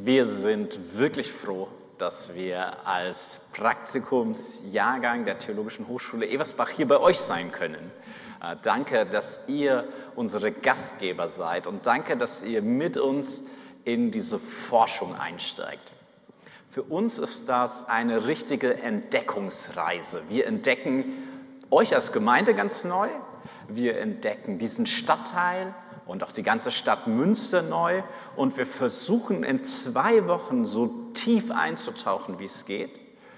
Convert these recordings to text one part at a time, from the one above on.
Wir sind wirklich froh, dass wir als Praktikumsjahrgang der Theologischen Hochschule Eversbach hier bei euch sein können. Danke, dass ihr unsere Gastgeber seid und danke, dass ihr mit uns in diese Forschung einsteigt. Für uns ist das eine richtige Entdeckungsreise. Wir entdecken euch als Gemeinde ganz neu, wir entdecken diesen Stadtteil und auch die ganze Stadt Münster neu und wir versuchen in 2 Wochen so tief einzutauchen, wie es geht,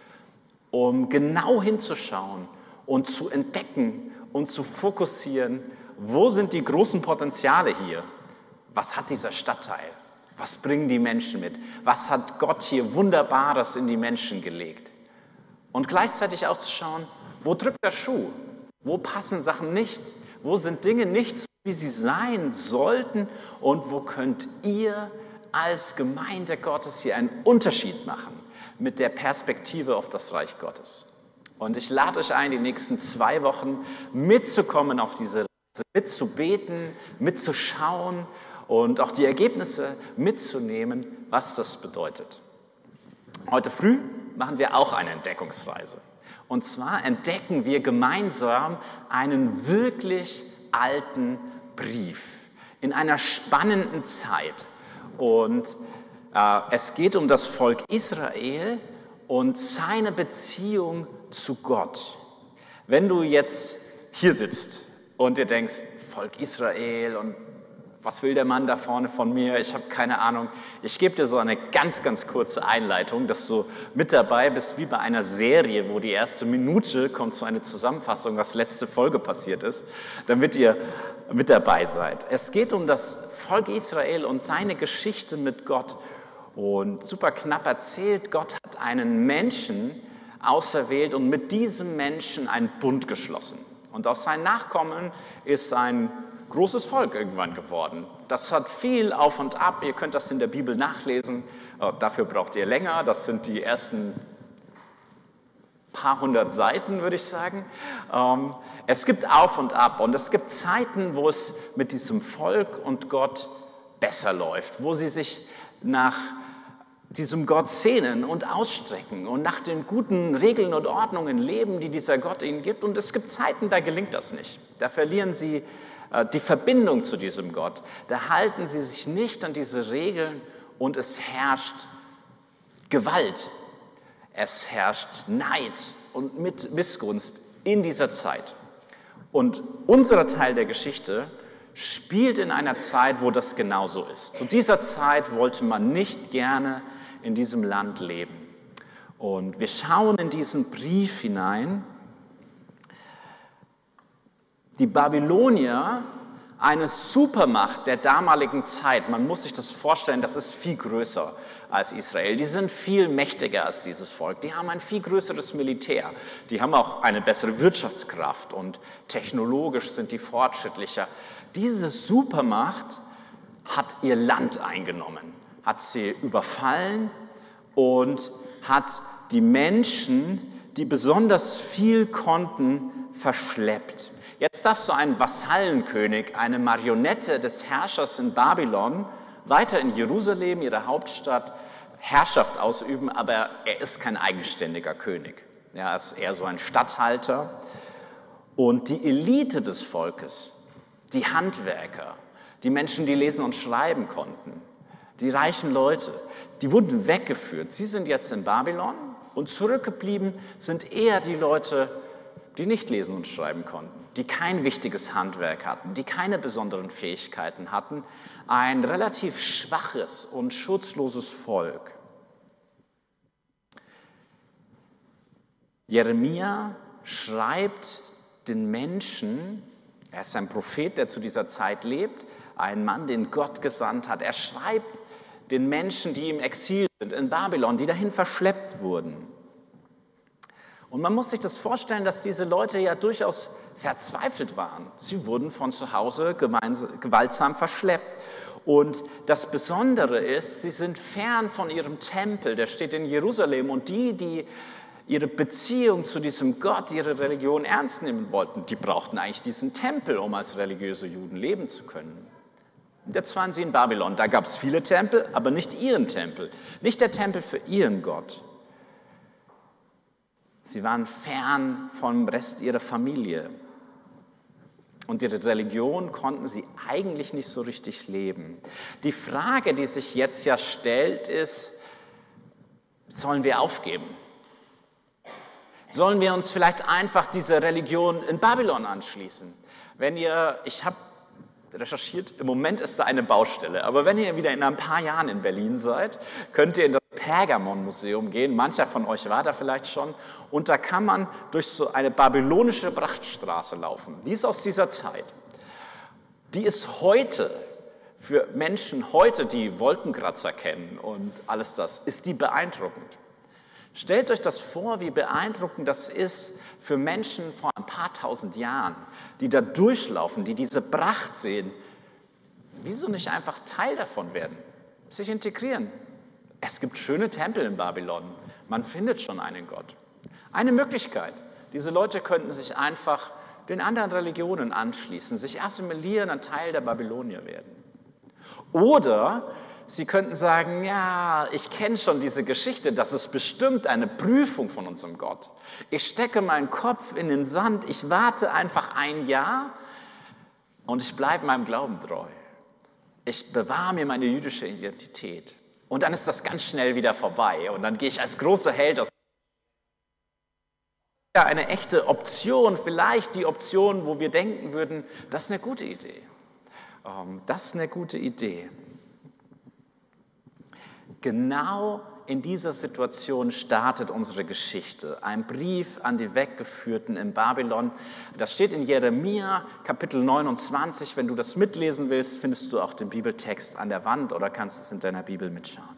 um genau hinzuschauen und zu entdecken und zu fokussieren, wo sind die großen Potenziale hier? Was hat dieser Stadtteil? Was bringen die Menschen mit? Was hat Gott hier Wunderbares in die Menschen gelegt? Und gleichzeitig auch zu schauen, wo drückt der Schuh? Wo passen Sachen nicht? Wo sind Dinge nicht so, wie sie sein sollten? Und wo könnt ihr als Gemeinde Gottes hier einen Unterschied machen mit der Perspektive auf das Reich Gottes? Und ich lade euch ein, die nächsten 2 Wochen mitzukommen auf diese Reise, mitzubeten, mitzuschauen und auch die Ergebnisse mitzunehmen, was das bedeutet. Heute früh machen wir auch eine Entdeckungsreise. Und zwar entdecken wir gemeinsam einen wirklich alten Brief in einer spannenden Zeit. Und es geht um das Volk Israel und seine Beziehung zu Gott. Wenn du jetzt hier sitzt und dir denkst, Volk Israel und was will der Mann da vorne von mir? Ich habe keine Ahnung. Ich gebe dir so eine ganz, ganz kurze Einleitung, dass du mit dabei bist, wie bei einer Serie, wo die erste Minute kommt so eine Zusammenfassung, was letzte Folge passiert ist, damit ihr mit dabei seid. Es geht um das Volk Israel und seine Geschichte mit Gott. Und super knapp erzählt, Gott hat einen Menschen auserwählt und mit diesem Menschen einen Bund geschlossen. Und aus seinen Nachkommen ist ein großes Volk irgendwann geworden. Das hat viel auf und ab. Ihr könnt das in der Bibel nachlesen. Dafür braucht ihr länger. Das sind die ersten paar 100 Seiten, würde ich sagen. Es gibt auf und ab. Und es gibt Zeiten, wo es mit diesem Volk und Gott besser läuft, wo sie sich nach diesem Gott sehnen und ausstrecken und nach den guten Regeln und Ordnungen leben, die dieser Gott ihnen gibt. Und es gibt Zeiten, da gelingt das nicht. Da verlieren sie die Verbindung zu diesem Gott. Da halten sie sich nicht an diese Regeln und es herrscht Gewalt. Es herrscht Neid und Missgunst in dieser Zeit. Und unser Teil der Geschichte spielt in einer Zeit, wo das genauso ist. Zu dieser Zeit wollte man nicht gerne in diesem Land leben. Und wir schauen in diesen Brief hinein. Die Babylonier, eine Supermacht der damaligen Zeit, man muss sich das vorstellen, das ist viel größer als Israel. Die sind viel mächtiger als dieses Volk. Die haben ein viel größeres Militär. Die haben auch eine bessere Wirtschaftskraft und technologisch sind die fortschrittlicher. Diese Supermacht hat ihr Land eingenommen, hat sie überfallen und hat die Menschen, die besonders viel konnten, verschleppt. Jetzt darfst du einen Vasallenkönig, eine Marionette des Herrschers in Babylon, weiter in Jerusalem, ihrer Hauptstadt, Herrschaft ausüben, aber er ist kein eigenständiger König. Er ist eher so ein Statthalter. Und die Elite des Volkes, die Handwerker, die Menschen, die lesen und schreiben konnten, die reichen Leute, die wurden weggeführt. Sie sind jetzt in Babylon und zurückgeblieben sind eher die Leute, die nicht lesen und schreiben konnten, die kein wichtiges Handwerk hatten, die keine besonderen Fähigkeiten hatten, ein relativ schwaches und schutzloses Volk. Jeremia schreibt den Menschen, er ist ein Prophet, der zu dieser Zeit lebt, ein Mann, den Gott gesandt hat. Er schreibt den Menschen, die im Exil sind, in Babylon, die dahin verschleppt wurden. Und man muss sich das vorstellen, dass diese Leute ja durchaus verzweifelt waren. Sie wurden von zu Hause gewaltsam verschleppt. Und das Besondere ist, sie sind fern von ihrem Tempel, der steht in Jerusalem. Und die ihre Beziehung zu diesem Gott, ihre Religion ernst nehmen wollten, die brauchten eigentlich diesen Tempel, um als religiöse Juden leben zu können. Jetzt waren sie in Babylon. Da gab es viele Tempel, aber nicht ihren Tempel. Nicht der Tempel für ihren Gott. Sie waren fern vom Rest ihrer Familie. Und ihre Religion konnten sie eigentlich nicht so richtig leben. Die Frage, die sich jetzt ja stellt, ist, sollen wir aufgeben? Sollen wir uns vielleicht einfach dieser Religion in Babylon anschließen? Ich habe recherchiert, im Moment ist da eine Baustelle, aber wenn ihr wieder in ein paar Jahren in Berlin seid, könnt ihr in das Pergamon-Museum gehen. Mancher von euch war da vielleicht schon. Und da kann man durch so eine babylonische Prachtstraße laufen. Die ist aus dieser Zeit. Die ist heute, für Menschen heute, die Wolkenkratzer kennen und alles das, ist die beeindruckend. Stellt euch das vor, wie beeindruckend das ist für Menschen vor ein paar tausend Jahren, die da durchlaufen, die diese Pracht sehen. Wieso nicht einfach Teil davon werden, sich integrieren? Es gibt schöne Tempel in Babylon, man findet schon einen Gott. Eine Möglichkeit, diese Leute könnten sich einfach den anderen Religionen anschließen, sich assimilieren, ein Teil der Babylonier werden. Oder sie könnten sagen, ja, ich kenne schon diese Geschichte, das ist bestimmt eine Prüfung von unserem Gott. Ich stecke meinen Kopf in den Sand, ich warte einfach ein Jahr und ich bleibe meinem Glauben treu. Ich bewahre mir meine jüdische Identität. Und dann ist das ganz schnell wieder vorbei und dann gehe ich als großer Held aus. Ja, eine echte Option, vielleicht die Option, wo wir denken würden, das ist eine gute Idee. Das ist eine gute Idee. Genau in dieser Situation startet unsere Geschichte. Ein Brief an die Weggeführten in Babylon. Das steht in Jeremia, Kapitel 29. Wenn du das mitlesen willst, findest du auch den Bibeltext an der Wand oder kannst es in deiner Bibel mitschauen.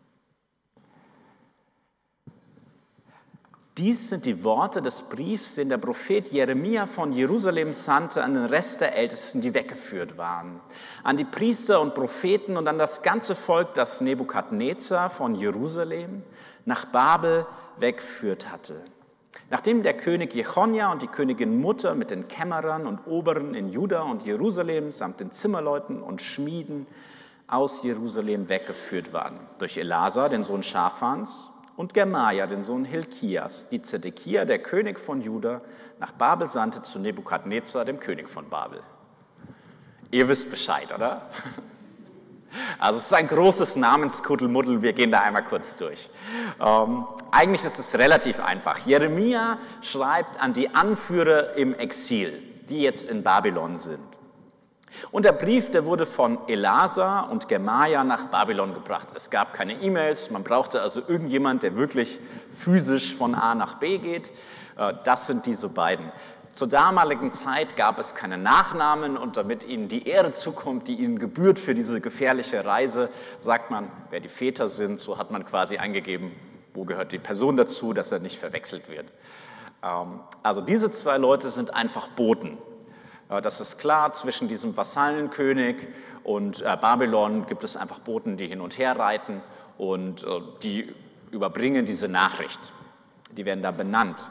Dies sind die Worte des Briefs, den der Prophet Jeremia von Jerusalem sandte an den Rest der Ältesten, die weggeführt waren, an die Priester und Propheten und an das ganze Volk, das Nebukadnezar von Jerusalem nach Babel weggeführt hatte. Nachdem der König Jechonja und die Königin Mutter mit den Kämmerern und Oberen in Juda und Jerusalem samt den Zimmerleuten und Schmieden aus Jerusalem weggeführt waren, durch Elasa, den Sohn Schafans, und Gemaja, den Sohn Hilkias, die Zedekia, der König von Juda, nach Babel sandte zu Nebukadnezar, dem König von Babel. Ihr wisst Bescheid, oder? Also es ist ein großes Namenskuddelmuddel, wir gehen da einmal kurz durch. Eigentlich ist es relativ einfach. Jeremia schreibt an die Anführer im Exil, die jetzt in Babylon sind. Und der Brief, der wurde von Elasa und Gemaja nach Babylon gebracht. Es gab keine E-Mails, man brauchte also irgendjemand, der wirklich physisch von A nach B geht. Das sind diese beiden. Zur damaligen Zeit gab es keine Nachnamen und damit ihnen die Ehre zukommt, die ihnen gebührt für diese gefährliche Reise, sagt man, wer die Väter sind, so hat man quasi angegeben, wo gehört die Person dazu, dass er nicht verwechselt wird. Also diese zwei Leute sind einfach Boten. Das ist klar, zwischen diesem Vasallenkönig und Babylon gibt es einfach Boten, die hin und her reiten und die überbringen diese Nachricht. Die werden da benannt.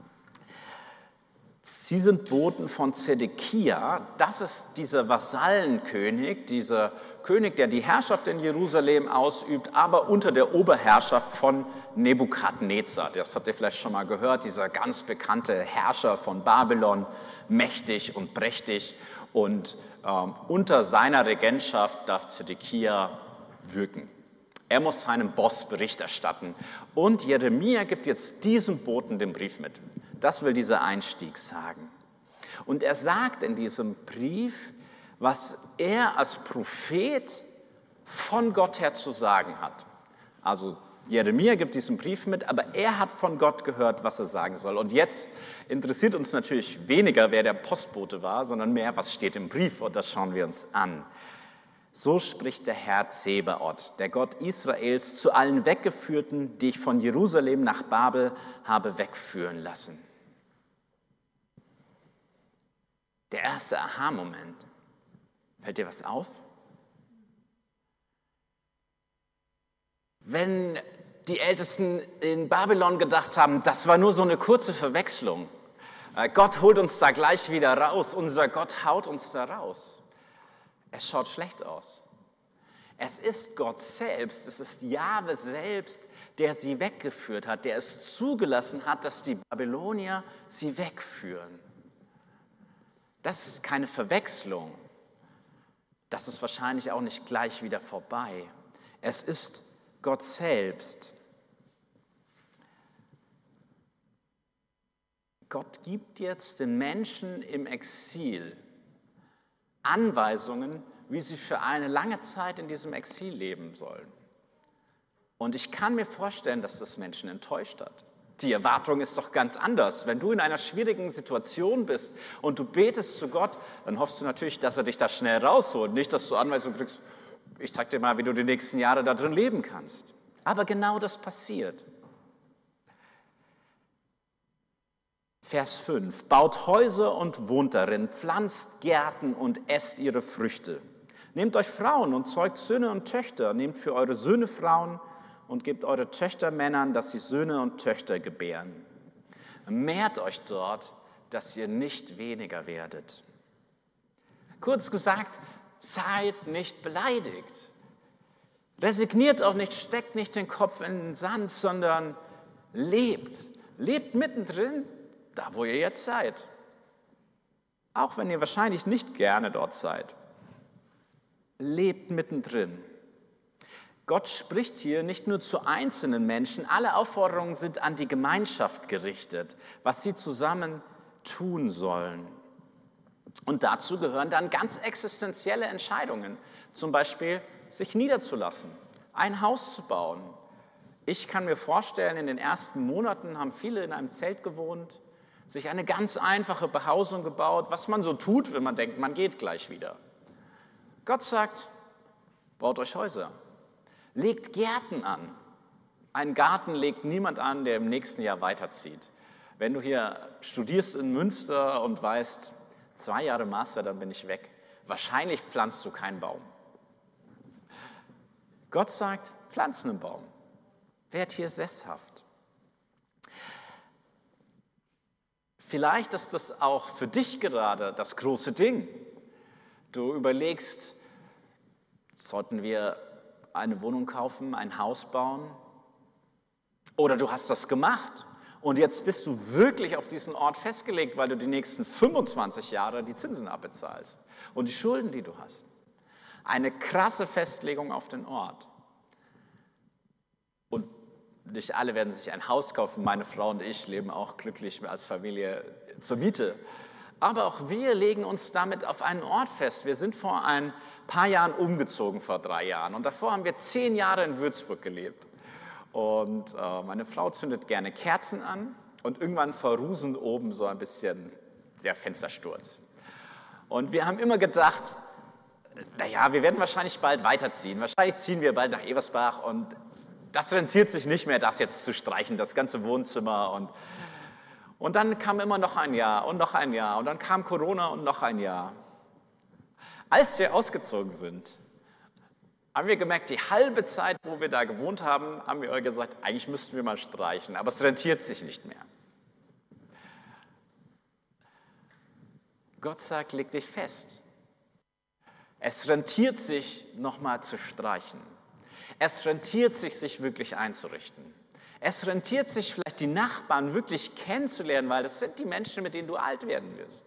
Sie sind Boten von Zedekia, das ist dieser Vasallenkönig, dieser König, der die Herrschaft in Jerusalem ausübt, aber unter der Oberherrschaft von Nebukadnezar. Das habt ihr vielleicht schon mal gehört, dieser ganz bekannte Herrscher von Babylon, mächtig und prächtig. Und unter seiner Regentschaft darf Zedekia wirken. Er muss seinem Boss Bericht erstatten. Und Jeremia gibt jetzt diesem Boten den Brief mit. Das will dieser Einstieg sagen. Und er sagt in diesem Brief, was er als Prophet von Gott her zu sagen hat. Also Jeremia gibt diesen Brief mit, aber er hat von Gott gehört, was er sagen soll. Und jetzt interessiert uns natürlich weniger, wer der Postbote war, sondern mehr, was steht im Brief. Und das schauen wir uns an. So spricht der Herr Zebaoth, der Gott Israels, zu allen Weggeführten, die ich von Jerusalem nach Babel habe wegführen lassen. Der erste Aha-Moment. Fällt dir was auf? Wenn die Ältesten in Babylon gedacht haben, das war nur so eine kurze Verwechslung. Gott holt uns da gleich wieder raus, unser Gott haut uns da raus. Es schaut schlecht aus. Es ist Gott selbst, es ist Jahwe selbst, der sie weggeführt hat, der es zugelassen hat, dass die Babylonier sie wegführen. Das ist keine Verwechslung. Das ist wahrscheinlich auch nicht gleich wieder vorbei. Es ist Gott selbst. Gott gibt jetzt den Menschen im Exil Anweisungen, wie sie für eine lange Zeit in diesem Exil leben sollen. Und ich kann mir vorstellen, dass das Menschen enttäuscht hat. Die Erwartung ist doch ganz anders. Wenn du in einer schwierigen Situation bist und du betest zu Gott, dann hoffst du natürlich, dass er dich da schnell rausholt. Nicht, dass du Anweisungen kriegst, ich zeig dir mal, wie du die nächsten Jahre da drin leben kannst. Aber genau das passiert. Vers 5. Baut Häuser und wohnt darin, pflanzt Gärten und esst ihre Früchte. Nehmt euch Frauen und zeugt Söhne und Töchter. Nehmt für eure Söhne Frauen und gebt eure Töchter Männern, dass sie Söhne und Töchter gebären. Mehrt euch dort, dass ihr nicht weniger werdet. Kurz gesagt, seid nicht beleidigt. Resigniert auch nicht, steckt nicht den Kopf in den Sand, sondern lebt. Lebt mittendrin, da wo ihr jetzt seid. Auch wenn ihr wahrscheinlich nicht gerne dort seid. Lebt mittendrin. Gott spricht hier nicht nur zu einzelnen Menschen, alle Aufforderungen sind an die Gemeinschaft gerichtet, was sie zusammen tun sollen. Und dazu gehören dann ganz existenzielle Entscheidungen, zum Beispiel sich niederzulassen, ein Haus zu bauen. Ich kann mir vorstellen, in den ersten Monaten haben viele in einem Zelt gewohnt, sich eine ganz einfache Behausung gebaut, was man so tut, wenn man denkt, man geht gleich wieder. Gott sagt, baut euch Häuser, legt Gärten an. Einen Garten legt niemand an, der im nächsten Jahr weiterzieht. Wenn du hier studierst in Münster und weißt, 2 Jahre Master, dann bin ich weg. Wahrscheinlich pflanzt du keinen Baum. Gott sagt, pflanz einen Baum. Werd hier sesshaft. Vielleicht ist das auch für dich gerade das große Ding. Du überlegst, sollten wir eine Wohnung kaufen, ein Haus bauen? Oder du hast das gemacht und jetzt bist du wirklich auf diesen Ort festgelegt, weil du die nächsten 25 Jahre die Zinsen abbezahlst und die Schulden, die du hast. Eine krasse Festlegung auf den Ort. Und nicht alle werden sich ein Haus kaufen. Meine Frau und ich leben auch glücklich als Familie zur Miete. Aber auch wir legen uns damit auf einen Ort fest. Wir sind vor ein paar Jahren umgezogen, vor 3 Jahren. Und davor haben wir 10 Jahre in Würzburg gelebt. Und meine Frau zündet gerne Kerzen an. Und irgendwann verrusen oben so ein bisschen der Fenstersturz. Und wir haben immer gedacht, naja, wir werden wahrscheinlich bald weiterziehen. Wahrscheinlich ziehen wir bald nach Eversbach. Und das rentiert sich nicht mehr, das jetzt zu streichen, das ganze Wohnzimmer. Und dann kam immer noch ein Jahr und noch ein Jahr und dann kam Corona und noch ein Jahr. Als wir ausgezogen sind, haben wir gemerkt, die halbe Zeit, wo wir da gewohnt haben, haben wir gesagt, eigentlich müssten wir mal streichen, aber es rentiert sich nicht mehr. Gott sagt, leg dich fest. Es rentiert sich, nochmal zu streichen. Es rentiert sich, sich wirklich einzurichten. Es rentiert sich vielleicht, die Nachbarn wirklich kennenzulernen, weil das sind die Menschen, mit denen du alt werden wirst.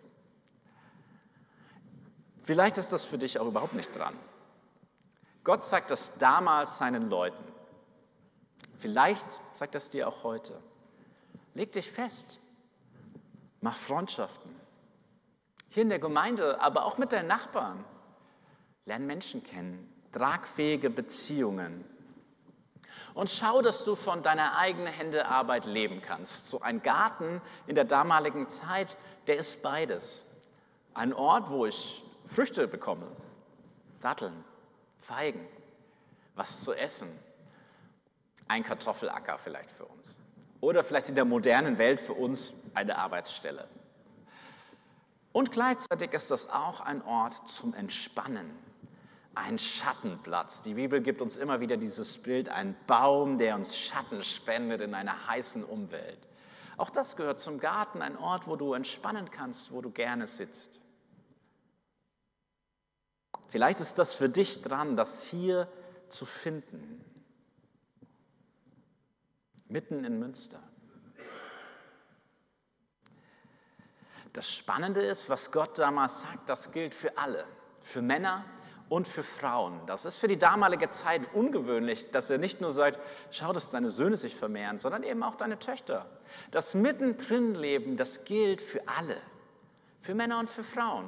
Vielleicht ist das für dich auch überhaupt nicht dran. Gott sagt das damals seinen Leuten. Vielleicht sagt das dir auch heute. Leg dich fest. Mach Freundschaften. Hier in der Gemeinde, aber auch mit deinen Nachbarn. Lern Menschen kennen. Tragfähige Beziehungen. Und schau, dass du von deiner eigenen Hände Arbeit leben kannst. So ein Garten in der damaligen Zeit, der ist beides. Ein Ort, wo ich Früchte bekomme, Datteln, Feigen, was zu essen. Ein Kartoffelacker vielleicht für uns. Oder vielleicht in der modernen Welt für uns eine Arbeitsstelle. Und gleichzeitig ist das auch ein Ort zum Entspannen. Ein Schattenplatz. Die Bibel gibt uns immer wieder dieses Bild, ein Baum, der uns Schatten spendet in einer heißen Umwelt. Auch das gehört zum Garten, ein Ort, wo du entspannen kannst, wo du gerne sitzt. Vielleicht ist das für dich dran, das hier zu finden. Mitten in Münster. Das Spannende ist, was Gott damals sagt, das gilt für alle, für Männer und für Frauen. Das ist für die damalige Zeit ungewöhnlich, dass er nicht nur sagt, schau, dass deine Söhne sich vermehren, sondern eben auch deine Töchter. Das Mittendrin-Leben, das gilt für alle, für Männer und für Frauen.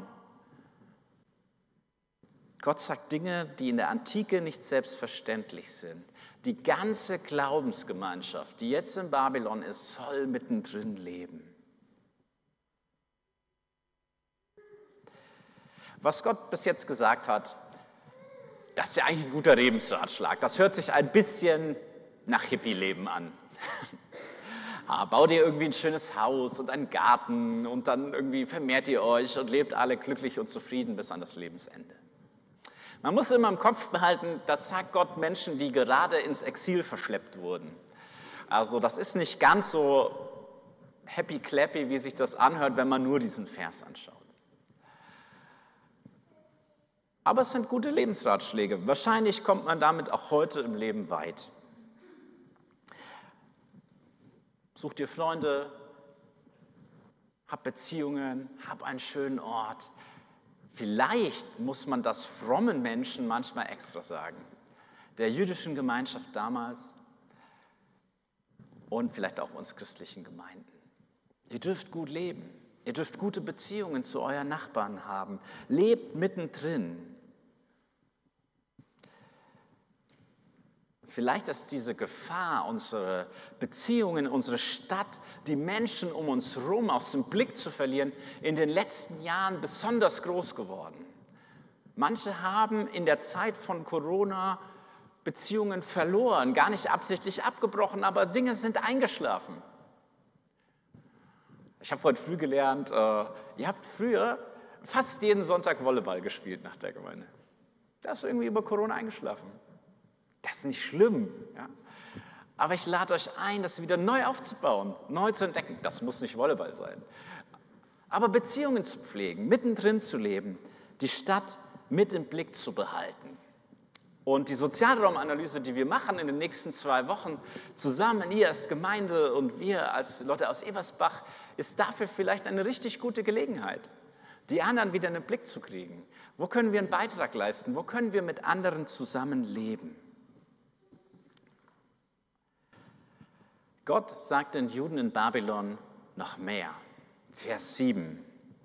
Gott sagt Dinge, die in der Antike nicht selbstverständlich sind. Die ganze Glaubensgemeinschaft, die jetzt in Babylon ist, soll mittendrin leben. Was Gott bis jetzt gesagt hat, das ist ja eigentlich ein guter Lebensratschlag. Das hört sich ein bisschen nach Hippie-Leben an. Bau dir irgendwie ein schönes Haus und einen Garten und dann irgendwie vermehrt ihr euch und lebt alle glücklich und zufrieden bis an das Lebensende. Man muss immer im Kopf behalten, das sagt Gott Menschen, die gerade ins Exil verschleppt wurden. Also das ist nicht ganz so happy-clappy, wie sich das anhört, wenn man nur diesen Vers anschaut. Aber es sind gute Lebensratschläge. Wahrscheinlich kommt man damit auch heute im Leben weit. Such dir Freunde, hab Beziehungen, hab einen schönen Ort. Vielleicht muss man das frommen Menschen manchmal extra sagen. Der jüdischen Gemeinschaft damals und vielleicht auch uns christlichen Gemeinden. Ihr dürft gut leben. Ihr dürft gute Beziehungen zu euren Nachbarn haben. Lebt mittendrin. Vielleicht ist diese Gefahr, unsere Beziehungen, unsere Stadt, die Menschen um uns herum aus dem Blick zu verlieren, in den letzten Jahren besonders groß geworden. Manche haben in der Zeit von Corona Beziehungen verloren, gar nicht absichtlich abgebrochen, aber Dinge sind eingeschlafen. Ich habe heute früh gelernt, ihr habt früher fast jeden Sonntag Volleyball gespielt nach der Gemeinde. Das ist irgendwie über Corona eingeschlafen. Das ist nicht schlimm, ja? Aber ich lade euch ein, das wieder neu aufzubauen, neu zu entdecken. Das muss nicht Volleyball sein. Aber Beziehungen zu pflegen, mittendrin zu leben, die Stadt mit im Blick zu behalten. Und die Sozialraumanalyse, die wir machen in den nächsten 2 Wochen, zusammen, ihr als Gemeinde und wir als Leute aus Eversbach, ist dafür vielleicht eine richtig gute Gelegenheit, die anderen wieder in den Blick zu kriegen. Wo können wir einen Beitrag leisten? Wo können wir mit anderen zusammen leben? Gott sagt den Juden in Babylon noch mehr. Vers 7.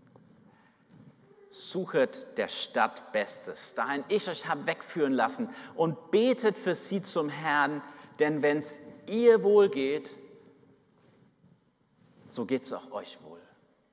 Suchet der Stadt Bestes, dahin ich euch habe wegführen lassen, und betet für sie zum Herrn, denn wenn es ihr wohl geht, so geht es auch euch wohl.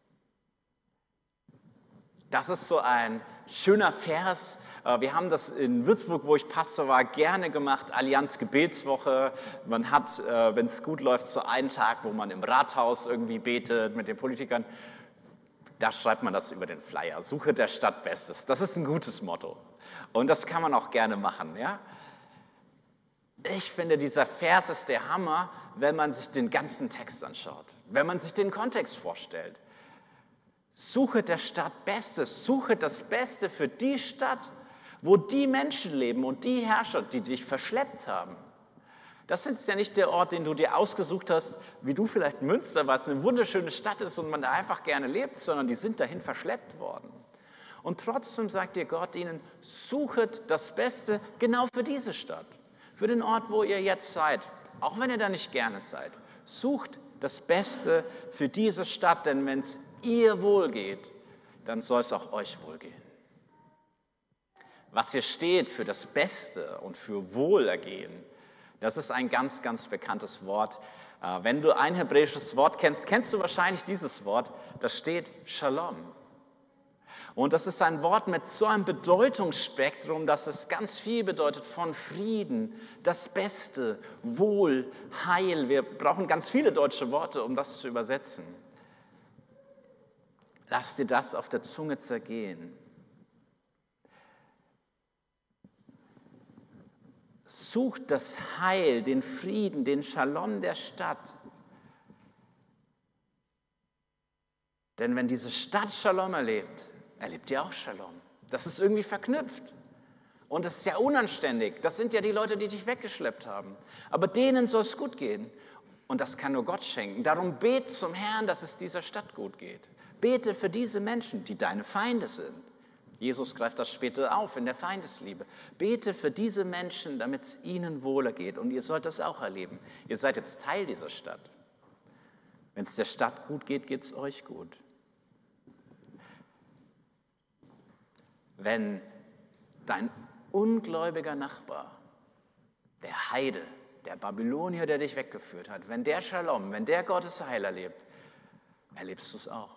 Das ist so ein schöner Vers. Wir haben das in Würzburg, wo ich Pastor war, gerne gemacht, Allianz Gebetswoche. Man hat, wenn es gut läuft, so einen Tag, wo man im Rathaus irgendwie betet mit den Politikern. Da schreibt man das über den Flyer, Suche der Stadt Bestes. Das ist ein gutes Motto und das kann man auch gerne machen. Ja? Ich finde, dieser Vers ist der Hammer, wenn man sich den ganzen Text anschaut, wenn man sich den Kontext vorstellt. Suche der Stadt Bestes, suche das Beste für die Stadt, wo die Menschen leben und die Herrscher, die dich verschleppt haben. Das ist ja nicht der Ort, den du dir ausgesucht hast, wie du vielleicht Münster, was eine wunderschöne Stadt ist und man da einfach gerne lebt, sondern die sind dahin verschleppt worden. Und trotzdem sagt dir Gott ihnen, suchet das Beste genau für diese Stadt, für den Ort, wo ihr jetzt seid, auch wenn ihr da nicht gerne seid. Sucht das Beste für diese Stadt, denn wenn es ihr wohl geht, dann soll es auch euch wohlgehen. Was hier steht für das Beste und für Wohlergehen, das ist ein ganz, ganz bekanntes Wort. Wenn du ein hebräisches Wort kennst, kennst du wahrscheinlich dieses Wort. Das steht Shalom. Und das ist ein Wort mit so einem Bedeutungsspektrum, dass es ganz viel bedeutet von Frieden, das Beste, Wohl, Heil. Wir brauchen ganz viele deutsche Worte, um das zu übersetzen. Lass dir das auf der Zunge zergehen. Sucht das Heil, den Frieden, den Shalom der Stadt. Denn wenn diese Stadt Shalom erlebt, erlebt ihr auch Shalom. Das ist irgendwie verknüpft. Und das ist ja unanständig. Das sind ja die Leute, die dich weggeschleppt haben. Aber denen soll es gut gehen. Und das kann nur Gott schenken. Darum bet zum Herrn, dass es dieser Stadt gut geht. Bete für diese Menschen, die deine Feinde sind. Jesus greift das später auf in der Feindesliebe. Bete für diese Menschen, damit es ihnen wohler geht. Und ihr sollt das auch erleben. Ihr seid jetzt Teil dieser Stadt. Wenn es der Stadt gut geht, geht es euch gut. Wenn dein ungläubiger Nachbar, der Heide, der Babylonier, der dich weggeführt hat, wenn der Shalom, wenn der Gottes Heil erlebt, erlebst du es auch.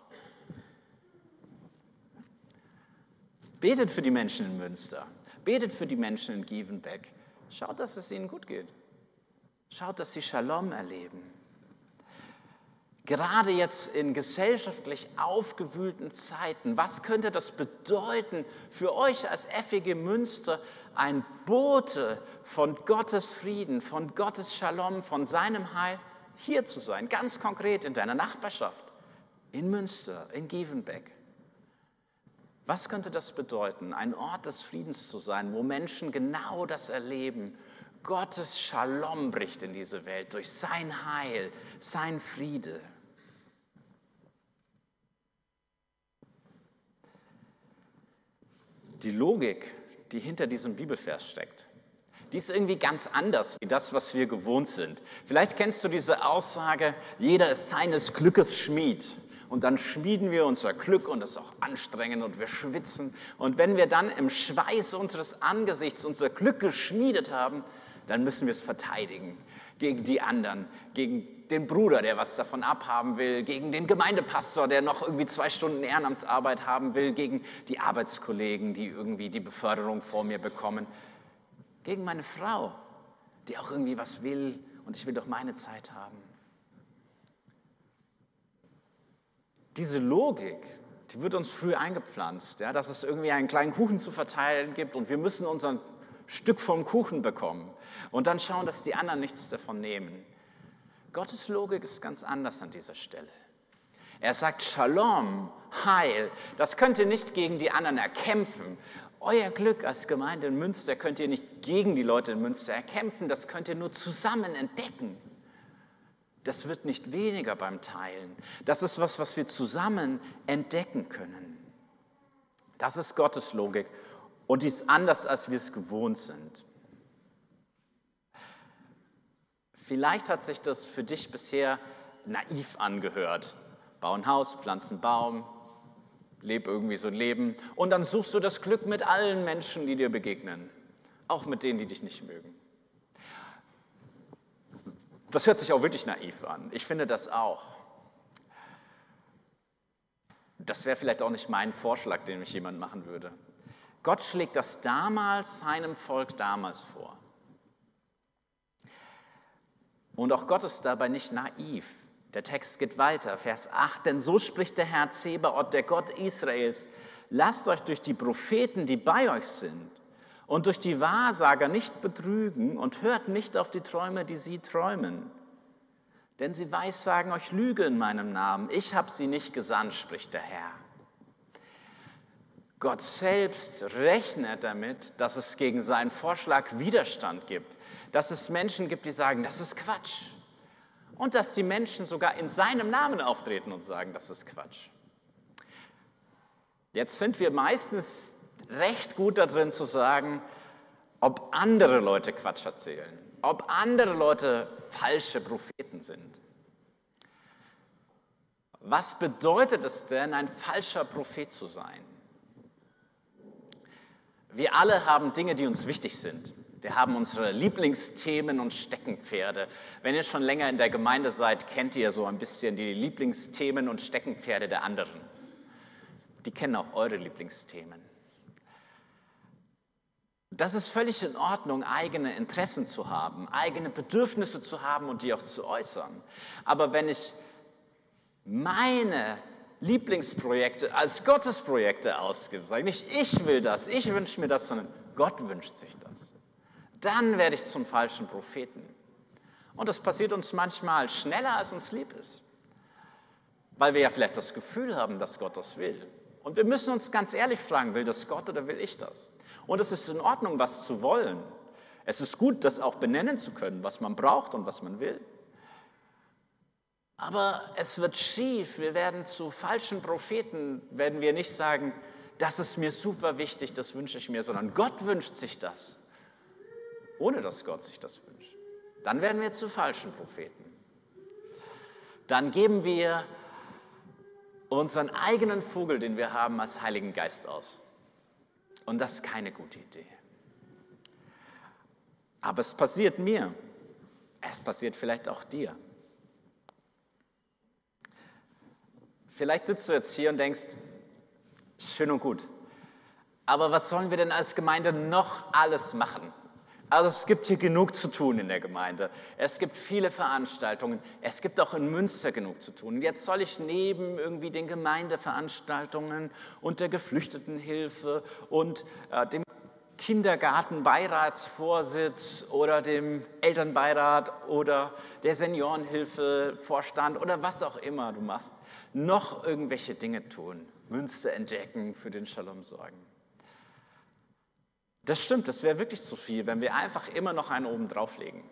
Betet für die Menschen in Münster, betet für die Menschen in Gievenbeck. Schaut, dass es ihnen gut geht. Schaut, dass sie Shalom erleben. Gerade jetzt in gesellschaftlich aufgewühlten Zeiten, was könnte das bedeuten für euch als FEG Münster, ein Bote von Gottes Frieden, von Gottes Shalom, von seinem Heil, hier zu sein, ganz konkret in deiner Nachbarschaft, in Münster, in Gievenbeck. Was könnte das bedeuten, ein Ort des Friedens zu sein, wo Menschen genau das erleben? Gottes Shalom bricht in diese Welt durch sein Heil, sein Friede. Die Logik, die hinter diesem Bibelvers steckt, die ist irgendwie ganz anders wie das, was wir gewohnt sind. Vielleicht kennst du diese Aussage, jeder ist seines Glückes Schmied. Und dann schmieden wir unser Glück und das ist auch anstrengend und wir schwitzen. Und wenn wir dann im Schweiß unseres Angesichts unser Glück geschmiedet haben, dann müssen wir es verteidigen gegen die anderen, gegen den Bruder, der was davon abhaben will, gegen den Gemeindepastor, der noch irgendwie 2 Stunden Ehrenamtsarbeit haben will, gegen die Arbeitskollegen, die irgendwie die Beförderung vor mir bekommen, gegen meine Frau, die auch irgendwie was will und ich will doch meine Zeit haben. Diese Logik, die wird uns früh eingepflanzt, ja, dass es irgendwie einen kleinen Kuchen zu verteilen gibt und wir müssen unser Stück vom Kuchen bekommen und dann schauen, dass die anderen nichts davon nehmen. Gottes Logik ist ganz anders an dieser Stelle. Er sagt Shalom, Heil, das könnt ihr nicht gegen die anderen erkämpfen. Euer Glück als Gemeinde in Münster könnt ihr nicht gegen die Leute in Münster erkämpfen, das könnt ihr nur zusammen entdecken. Das wird nicht weniger beim Teilen. Das ist was wir zusammen entdecken können. Das ist Gottes Logik und die ist anders, als wir es gewohnt sind. Vielleicht hat sich das für dich bisher naiv angehört. Bau ein Haus, pflanz einen Baum, leb irgendwie so ein Leben und dann suchst du das Glück mit allen Menschen, die dir begegnen, auch mit denen, die dich nicht mögen. Das hört sich auch wirklich naiv an. Ich finde das auch. Das wäre vielleicht auch nicht mein Vorschlag, den mich jemand machen würde. Gott schlägt das damals seinem Volk damals vor. Und auch Gott ist dabei nicht naiv. Der Text geht weiter, Vers 8. Denn so spricht der Herr Zebaoth, der Gott Israels, lasst euch durch die Propheten, die bei euch sind, und durch die Wahrsager nicht betrügen und hört nicht auf die Träume, die sie träumen. Denn sie weissagen euch Lüge in meinem Namen. Ich habe sie nicht gesandt, spricht der Herr. Gott selbst rechnet damit, dass es gegen seinen Vorschlag Widerstand gibt. Dass es Menschen gibt, die sagen, das ist Quatsch. Und dass die Menschen sogar in seinem Namen auftreten und sagen, das ist Quatsch. Jetzt sind wir meistens recht gut darin zu sagen, ob andere Leute Quatsch erzählen, ob andere Leute falsche Propheten sind. Was bedeutet es denn, ein falscher Prophet zu sein? Wir alle haben Dinge, die uns wichtig sind. Wir haben unsere Lieblingsthemen und Steckenpferde. Wenn ihr schon länger in der Gemeinde seid, kennt ihr so ein bisschen die Lieblingsthemen und Steckenpferde der anderen. Die kennen auch eure Lieblingsthemen. Das ist völlig in Ordnung, eigene Interessen zu haben, eigene Bedürfnisse zu haben und die auch zu äußern. Aber wenn ich meine Lieblingsprojekte als Gottesprojekte ausgebe, sage nicht, ich will das, ich wünsche mir das, sondern Gott wünscht sich das, dann werde ich zum falschen Propheten. Und das passiert uns manchmal schneller, als uns lieb ist, weil wir ja vielleicht das Gefühl haben, dass Gott das will. Und wir müssen uns ganz ehrlich fragen, will das Gott oder will ich das? Und es ist in Ordnung, was zu wollen. Es ist gut, das auch benennen zu können, was man braucht und was man will. Aber es wird schief, wir werden zu falschen Propheten, wenn wir nicht sagen, das ist mir super wichtig, das wünsche ich mir, sondern Gott wünscht sich das, ohne dass Gott sich das wünscht. Dann werden wir zu falschen Propheten. Dann geben wir unseren eigenen Vogel, den wir haben, als Heiligen Geist aus. Und das ist keine gute Idee. Aber es passiert mir. Es passiert vielleicht auch dir. Vielleicht sitzt du jetzt hier und denkst, schön und gut, aber was sollen wir denn als Gemeinde noch alles machen? Also es gibt hier genug zu tun in der Gemeinde. Es gibt viele Veranstaltungen. Es gibt auch in Münster genug zu tun. Und jetzt soll ich neben irgendwie den Gemeindeveranstaltungen und der Geflüchtetenhilfe und dem Kindergartenbeiratsvorsitz oder dem Elternbeirat oder der Seniorenhilfevorstand oder was auch immer du machst, noch irgendwelche Dinge tun, Münster entdecken, für den Shalom sorgen. Das stimmt, das wäre wirklich zu viel, wenn wir einfach immer noch einen oben drauflegen.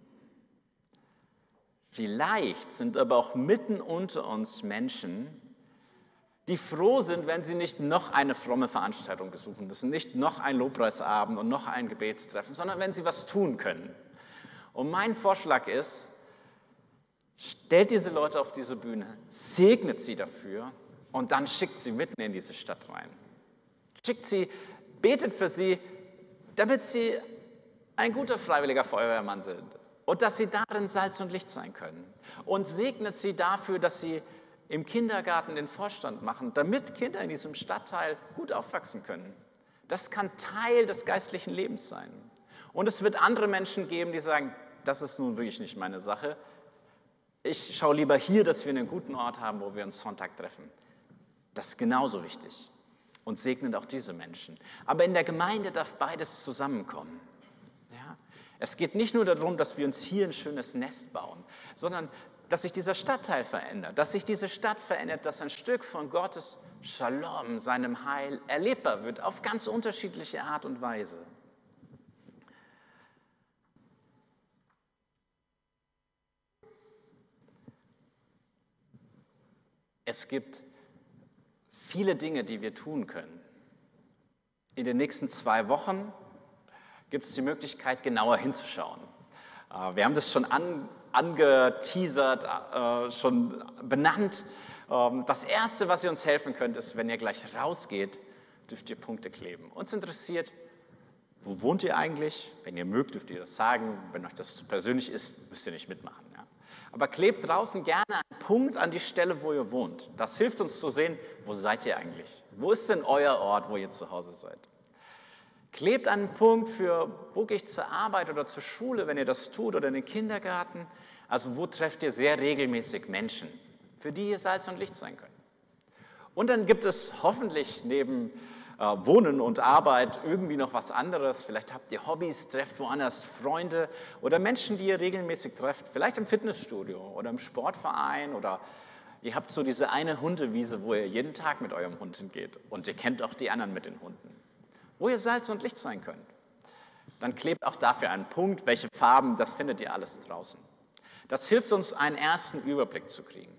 Vielleicht sind aber auch mitten unter uns Menschen, die froh sind, wenn sie nicht noch eine fromme Veranstaltung besuchen müssen, nicht noch einen Lobpreisabend und noch ein Gebetstreffen, sondern wenn sie was tun können. Und mein Vorschlag ist, stellt diese Leute auf diese Bühne, segnet sie dafür und dann schickt sie mitten in diese Stadt rein. Schickt sie, betet für sie, damit sie ein guter freiwilliger Feuerwehrmann sind und dass sie darin Salz und Licht sein können. Und segnet sie dafür, dass sie im Kindergarten den Vorstand machen, damit Kinder in diesem Stadtteil gut aufwachsen können. Das kann Teil des geistlichen Lebens sein. Und es wird andere Menschen geben, die sagen, das ist nun wirklich nicht meine Sache. Ich schaue lieber hier, dass wir einen guten Ort haben, wo wir uns Sonntag treffen. Das ist genauso wichtig. Und segnet auch diese Menschen. Aber in der Gemeinde darf beides zusammenkommen. Ja? Es geht nicht nur darum, dass wir uns hier ein schönes Nest bauen, sondern dass sich dieser Stadtteil verändert, dass sich diese Stadt verändert, dass ein Stück von Gottes Shalom, seinem Heil, erlebbar wird, auf ganz unterschiedliche Art und Weise. Es gibt viele Dinge, die wir tun können. In den nächsten 2 Wochen gibt es die Möglichkeit, genauer hinzuschauen. Wir haben das schon angeteasert, schon benannt. Das Erste, was ihr uns helfen könnt, ist, wenn ihr gleich rausgeht, dürft ihr Punkte kleben. Uns interessiert, wo wohnt ihr eigentlich? Wenn ihr mögt, dürft ihr das sagen. Wenn euch das zu persönlich ist, müsst ihr nicht mitmachen. Ja? Aber klebt draußen gerne einen Punkt an die Stelle, wo ihr wohnt. Das hilft uns zu sehen, wo seid ihr eigentlich? Wo ist denn euer Ort, wo ihr zu Hause seid? Klebt einen Punkt für, wo gehe ich zur Arbeit oder zur Schule, wenn ihr das tut, oder in den Kindergarten. Also wo trefft ihr sehr regelmäßig Menschen, für die ihr Salz und Licht sein könnt. Und dann gibt es hoffentlich neben Wohnen und Arbeit irgendwie noch was anderes. Vielleicht habt ihr Hobbys, trefft woanders Freunde oder Menschen, die ihr regelmäßig trefft. Vielleicht im Fitnessstudio oder im Sportverein oder ihr habt so diese eine Hundewiese, wo ihr jeden Tag mit eurem Hund hingeht. Und ihr kennt auch die anderen mit den Hunden. Wo ihr Salz und Licht sein könnt. Dann klebt auch dafür einen Punkt, welche Farben, das findet ihr alles draußen. Das hilft uns, einen ersten Überblick zu kriegen.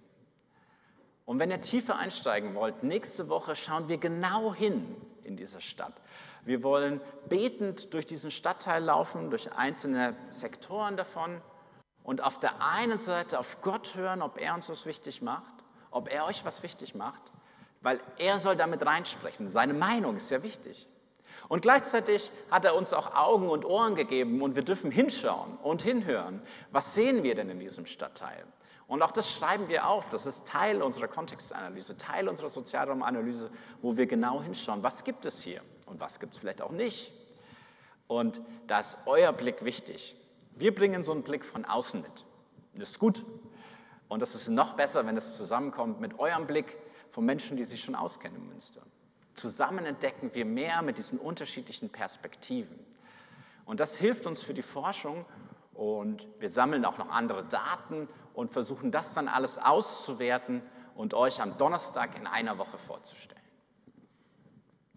Und wenn ihr tiefer einsteigen wollt, nächste Woche schauen wir genau hin in dieser Stadt. Wir wollen betend durch diesen Stadtteil laufen, durch einzelne Sektoren davon und auf der einen Seite auf Gott hören, ob er uns was wichtig macht, ob er euch was wichtig macht, weil er soll damit reinsprechen. Seine Meinung ist ja wichtig. Und gleichzeitig hat er uns auch Augen und Ohren gegeben und wir dürfen hinschauen und hinhören. Was sehen wir denn in diesem Stadtteil? Und auch das schreiben wir auf. Das ist Teil unserer Kontextanalyse, Teil unserer Sozialraumanalyse, wo wir genau hinschauen. Was gibt es hier und was gibt es vielleicht auch nicht? Und da ist euer Blick wichtig. Wir bringen so einen Blick von außen mit. Das ist gut. Und das ist noch besser, wenn es zusammenkommt mit eurem Blick von Menschen, die sich schon auskennen in Münster. Zusammen entdecken wir mehr mit diesen unterschiedlichen Perspektiven. Und das hilft uns für die Forschung und wir sammeln auch noch andere Daten und versuchen das dann alles auszuwerten und euch am Donnerstag in einer Woche vorzustellen.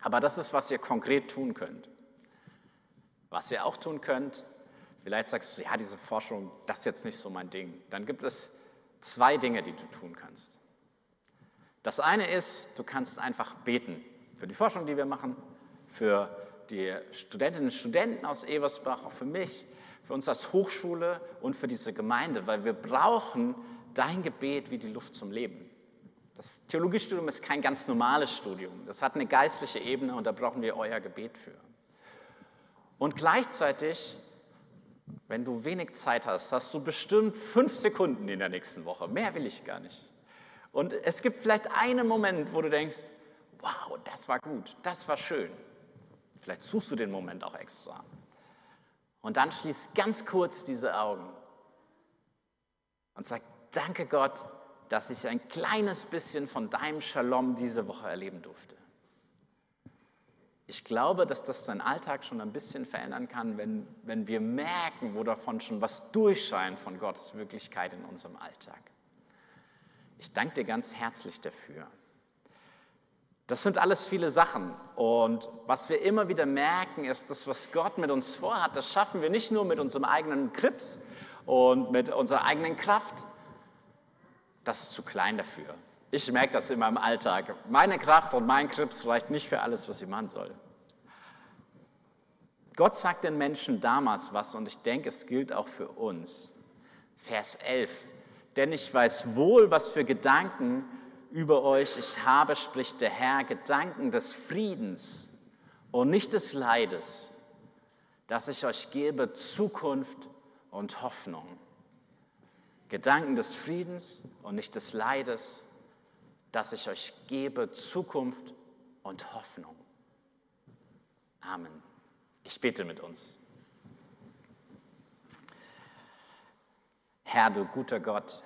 Aber das ist, was ihr konkret tun könnt. Was ihr auch tun könnt, vielleicht sagst du, ja, diese Forschung, das ist jetzt nicht so mein Ding. Dann gibt es 2 Dinge, die du tun kannst. Das eine ist, du kannst einfach beten für die Forschung, die wir machen, für die Studentinnen und Studenten aus Eversbach, auch für mich, für uns als Hochschule und für diese Gemeinde, weil wir brauchen dein Gebet wie die Luft zum Leben. Das Theologiestudium ist kein ganz normales Studium. Das hat eine geistliche Ebene und da brauchen wir euer Gebet für. Und gleichzeitig, wenn du wenig Zeit hast, hast du bestimmt 5 Sekunden in der nächsten Woche. Mehr will ich gar nicht. Und es gibt vielleicht einen Moment, wo du denkst, wow, das war gut, das war schön. Vielleicht suchst du den Moment auch extra. Und dann schließ ganz kurz diese Augen und sag, danke Gott, dass ich ein kleines bisschen von deinem Shalom diese Woche erleben durfte. Ich glaube, dass das deinen Alltag schon ein bisschen verändern kann, wenn wir merken, wo davon schon was durchscheint von Gottes Wirklichkeit in unserem Alltag. Ich danke dir ganz herzlich dafür. Das sind alles viele Sachen und was wir immer wieder merken, ist, dass was Gott mit uns vorhat, das schaffen wir nicht nur mit unserem eigenen Krips und mit unserer eigenen Kraft. Das ist zu klein dafür. Ich merke das in meinem Alltag. Meine Kraft und mein Krips reicht nicht für alles, was ich machen soll. Gott sagt den Menschen damals was und ich denke, es gilt auch für uns. Vers 11. Denn ich weiß wohl, was für Gedanken über euch ich habe, spricht der Herr, Gedanken des Friedens und nicht des Leides, dass ich euch gebe Zukunft und Hoffnung. Gedanken des Friedens und nicht des Leides, dass ich euch gebe Zukunft und Hoffnung. Amen. Ich bete mit uns. Herr, du guter Gott,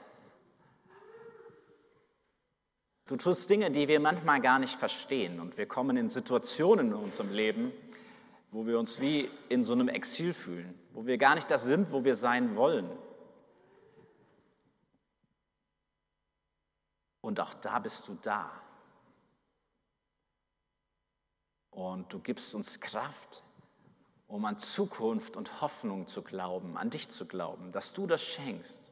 du tust Dinge, die wir manchmal gar nicht verstehen und wir kommen in Situationen in unserem Leben, wo wir uns wie in so einem Exil fühlen, wo wir gar nicht das sind, wo wir sein wollen. Und auch da bist du da. Und du gibst uns Kraft, um an Zukunft und Hoffnung zu glauben, an dich zu glauben, dass du das schenkst.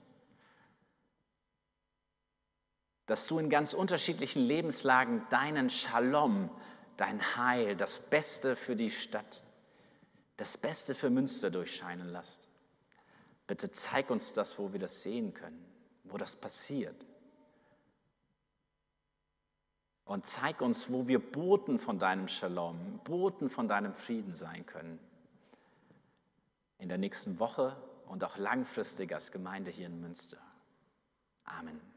Dass du in ganz unterschiedlichen Lebenslagen deinen Shalom, dein Heil, das Beste für die Stadt, das Beste für Münster durchscheinen lässt. Bitte zeig uns das, wo wir das sehen können, wo das passiert. Und zeig uns, wo wir Boten von deinem Shalom, Boten von deinem Frieden sein können. In der nächsten Woche und auch langfristig als Gemeinde hier in Münster. Amen.